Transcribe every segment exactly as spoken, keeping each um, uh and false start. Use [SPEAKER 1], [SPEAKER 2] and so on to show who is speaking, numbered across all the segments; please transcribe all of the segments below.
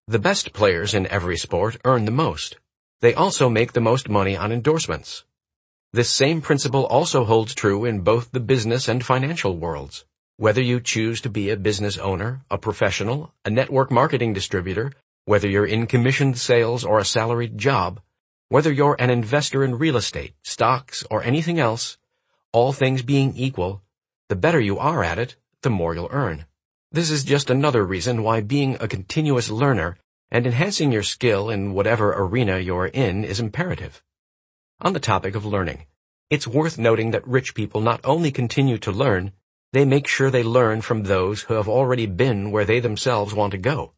[SPEAKER 1] The best players in every sport earn the most. They also make the most money on endorsements. This same principle also holds true in both the business and financial worlds. Whether you choose to be a business owner, a professional, a network marketing distributor, whether you're in commissioned sales or a salaried job, whether you're an investor in real estate, stocks, or anything else, all things being equal, the better you are at it, the more you'll earn. This is just another reason why being a continuous learner and enhancing your skill in whatever arena you're in is imperative. On the topic of learning, it's worth noting that rich people not only continue to learn, they make sure they learn from those who have already been where they themselves want to go.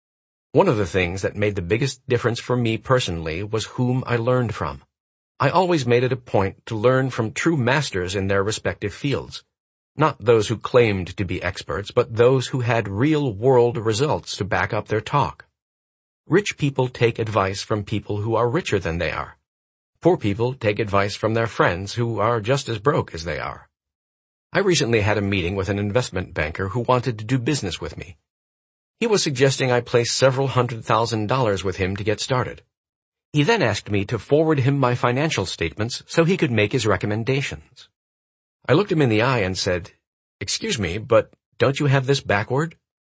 [SPEAKER 1] One of the things that made the biggest difference for me personally was whom I learned from. I always made it a point to learn from true masters in their respective fields. Not those who claimed to be experts, but those who had real-world results to back up their talk. Rich people take advice from people who are richer than they are. Poor people take advice from their friends who are just as broke as they are. I recently had a meeting with an investment banker who wanted to do business with me. He was suggesting I place several hundred thousand dollars with him to get started. He then asked me to forward him my financial statements so he could make his recommendations. I looked him in the eye and said, "Excuse me, but don't you have this backward?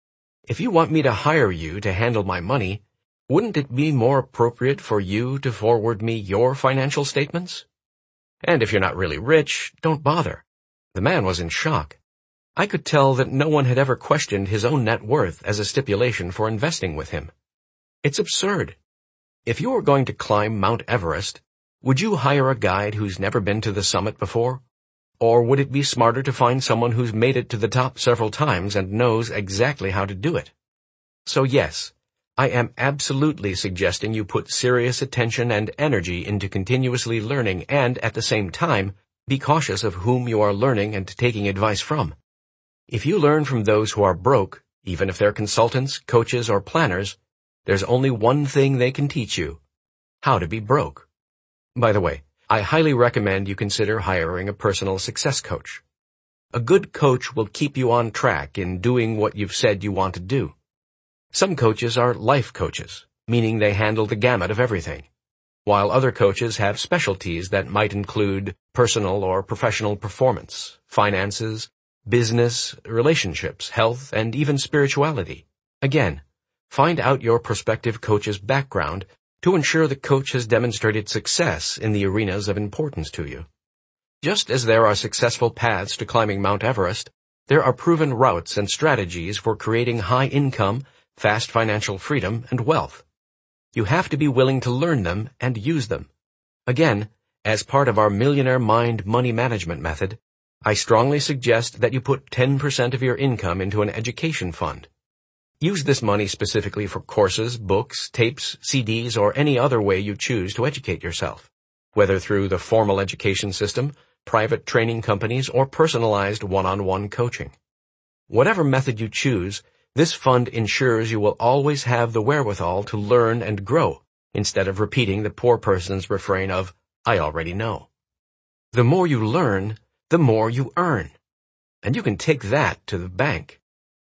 [SPEAKER 1] If you want me to hire you to handle my money, wouldn't it be more appropriate for you to forward me your financial statements? And if you're not really rich, don't bother." The man was in shock. I could tell that no one had ever questioned his own net worth as a stipulation for investing with him. It's absurd. If you were going to climb Mount Everest, would you hire a guide who's never been to the summit before? Or would it be smarter to find someone who's made it to the top several times and knows exactly how to do it? So yes, I am absolutely suggesting you put serious attention and energy into continuously learning and, at the same time, be cautious of whom you are learning and taking advice from. If you learn from those who are broke, even if they're consultants, coaches, or planners, there's only one thing they can teach you: how to be broke. By the way, I highly recommend you consider hiring a personal success coach. A good coach will keep you on track in doing what you've said you want to do. Some coaches are life coaches, meaning they handle the gamut of everything, while other coaches have specialties that might include personal or professional performance, finances, business, relationships, health, and even spirituality. Again, find out your prospective coach's background to ensure the coach has demonstrated success in the arenas of importance to you. Just as there are successful paths to climbing Mount Everest, there are proven routes and strategies for creating high income, fast financial freedom, and wealth. You have to be willing to learn them and use them. Again, as part of our Millionaire Mind money management method, I strongly suggest that you put ten percent of your income into an education fund. Use this money specifically for courses, books, tapes, C Ds, or any other way you choose to educate yourself, whether through the formal education system, private training companies, or personalized one-on-one coaching. Whatever method you choose, this fund ensures you will always have the wherewithal to learn and grow, instead of repeating the poor person's refrain of, "I already know." The more you learn, the more you earn. And you can take that to the bank.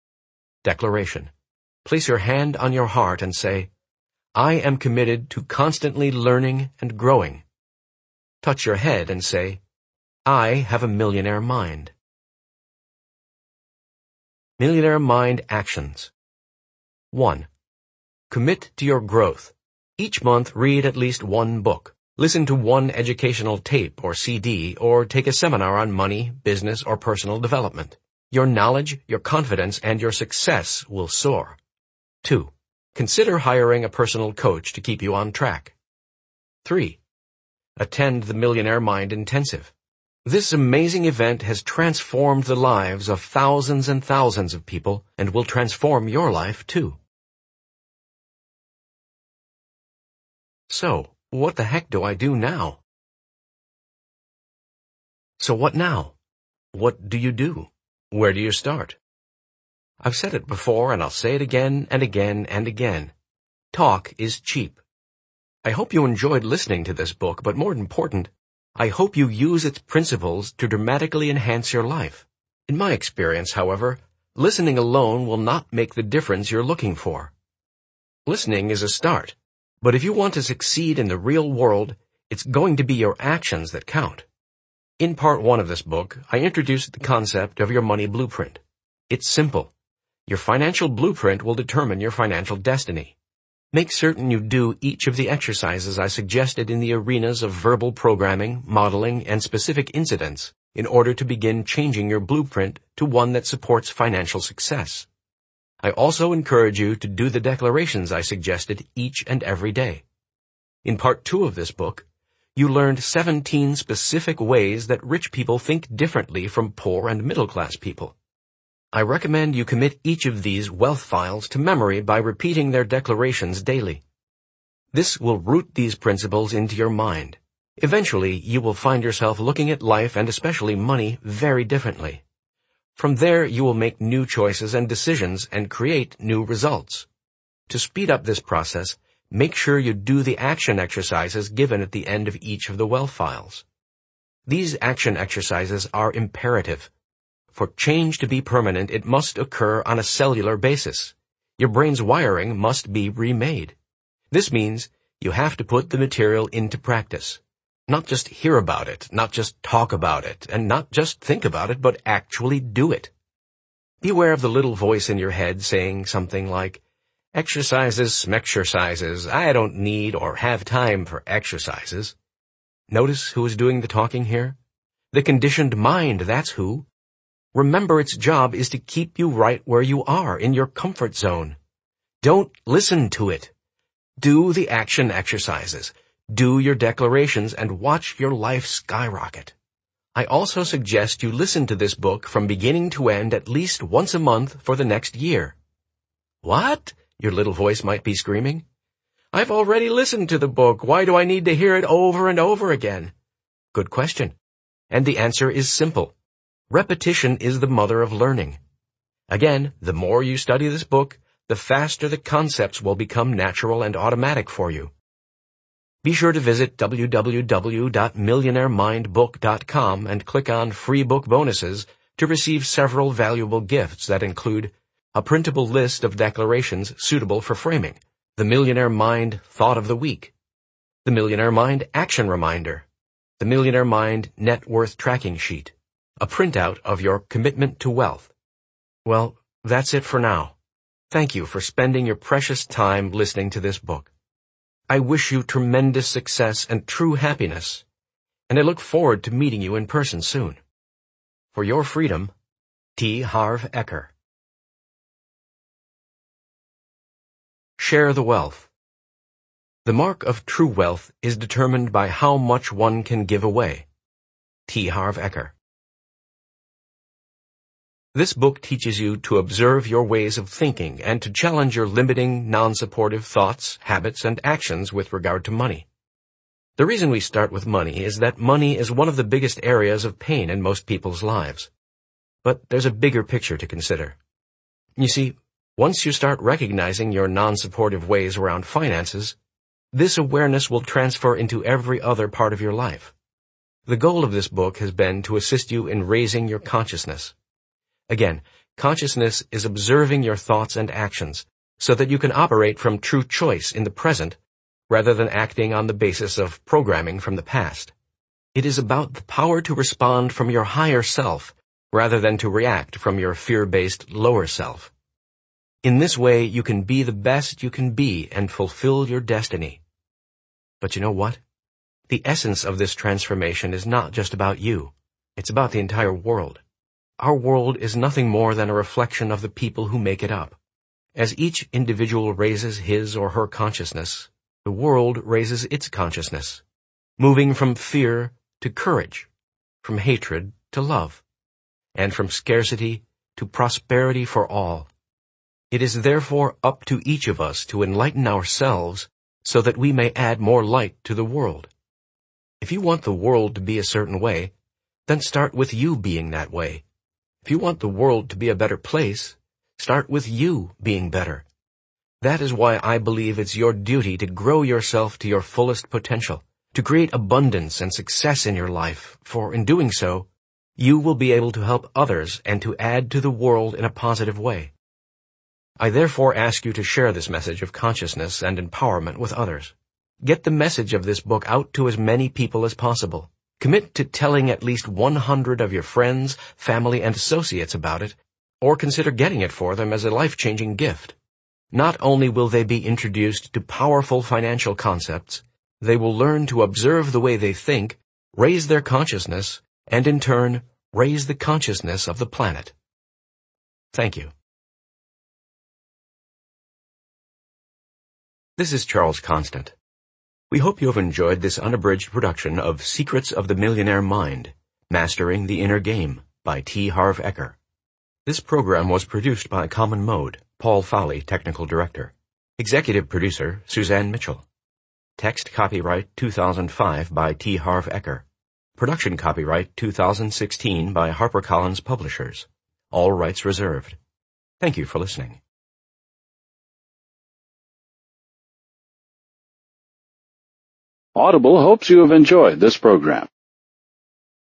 [SPEAKER 1] Declaration. Place your hand on your heart and say, "I am committed to constantly learning and growing." Touch your head and say, "I have a millionaire mind." Millionaire Mind Actions. one. Commit to your growth. Each month read at least one book. Listen to one educational tape or C D, or take a seminar on money, business, or personal development. Your knowledge, your confidence, and your success will soar. two. Consider hiring a personal coach to keep you on track. three. Attend the Millionaire Mind Intensive. This amazing event has transformed the lives of thousands and thousands of people and will transform your life too. So, what the heck do I do now? So what now? What do you do? Where do you start? I've said it before, and I'll say it again and again and again. Talk is cheap. I hope you enjoyed listening to this book, but more important, I hope you use its principles to dramatically enhance your life. In my experience, however, listening alone will not make the difference you're looking for. Listening is a start, but if you want to succeed in the real world, it's going to be your actions that count. In part one of this book, I introduced the concept of your money blueprint. It's simple. Your financial blueprint will determine your financial destiny. Make certain you do each of the exercises I suggested in the arenas of verbal programming, modeling, and specific incidents in order to begin changing your blueprint to one that supports financial success. I also encourage you to do the declarations I suggested each and every day. In part two of this book, you learned seventeen specific ways that rich people think differently from poor and middle-class people. I recommend you commit each of these wealth files to memory by repeating their declarations daily. This will root these principles into your mind. Eventually, you will find yourself looking at life and especially money very differently. From there, you will make new choices and decisions and create new results. To speed up this process, make sure you do the action exercises given at the end of each of the wealth files. These action exercises are imperative. For change to be permanent, it must occur on a cellular basis. Your brain's wiring must be remade. This means you have to put the material into practice. Not just hear about it, not just talk about it, and not just think about it, but actually do it. Beware of the little voice in your head saying something like, "Exercises, smexercises, I don't need or have time for exercises." Notice who is doing the talking here? The conditioned mind, that's who. Remember, its job is to keep you right where you are, in your comfort zone. Don't listen to it. Do the action exercises. Do your declarations and watch your life skyrocket. I also suggest you listen to this book from beginning to end at least once a month for the next year. What? Your little voice might be screaming. I've already listened to the book. Why do I need to hear it over and over again? Good question. And the answer is simple. Repetition is the mother of learning. Again, the more you study this book, the faster the concepts will become natural and automatic for you. Be sure to visit w w w dot millionaire mind book dot com and click on Free Book Bonuses to receive several valuable gifts that include a printable list of declarations suitable for framing, the Millionaire Mind Thought of the Week, the Millionaire Mind Action Reminder, the Millionaire Mind Net Worth Tracking Sheet, a printout of your commitment to wealth. Well, that's it for now. Thank you for spending your precious time listening to this book. I wish you tremendous success and true happiness, and I look forward to meeting you in person soon. For your freedom, T. Harv Eker. Share the wealth. The mark of true wealth is determined by how much one can give away. T. Harv Eker. This book teaches you to observe your ways of thinking and to challenge your limiting, non-supportive thoughts, habits, and actions with regard to money. The reason we start with money is that money is one of the biggest areas of pain in most people's lives. But there's a bigger picture to consider. You see, once you start recognizing your non-supportive ways around finances, this awareness will transfer into every other part of your life. The goal of this book has been to assist you in raising your consciousness. Again, consciousness is observing your thoughts and actions so that you can operate from true choice in the present rather than acting on the basis of programming from the past. It is about the power to respond from your higher self rather than to react from your fear-based lower self. In this way, you can be the best you can be and fulfill your destiny. But you know what? The essence of this transformation is not just about you. It's about the entire world. Our world is nothing more than a reflection of the people who make it up. As each individual raises his or her consciousness, the world raises its consciousness, moving from fear to courage, from hatred to love, and from scarcity to prosperity for all. It is therefore up to each of us to enlighten ourselves so that we may add more light to the world. If you want the world to be a certain way, then start with you being that way. If you want the world to be a better place, start with you being better. That is why I believe it's your duty to grow yourself to your fullest potential, to create abundance and success in your life, for in doing so, you will be able to help others and to add to the world in a positive way. I therefore ask you to share this message of consciousness and empowerment with others. Get the message of this book out to as many people as possible. Commit to telling at least one hundred of your friends, family, and associates about it, or consider getting it for them as a life-changing gift. Not only will they be introduced to powerful financial concepts, they will learn to observe the way they think, raise their consciousness, and in turn, raise the consciousness of the planet. Thank you. This is Charles Constant. We hope you have enjoyed this unabridged production of Secrets of the Millionaire Mind, Mastering the Inner Game by T. Harv Eker. This program was produced by Common Mode, Paul Fowley, Technical Director. Executive Producer, Suzanne Mitchell. Text copyright two thousand five by T. Harv Eker. Production copyright two thousand sixteen by HarperCollins Publishers. All rights reserved. Thank you for listening.
[SPEAKER 2] Audible hopes you have enjoyed this program.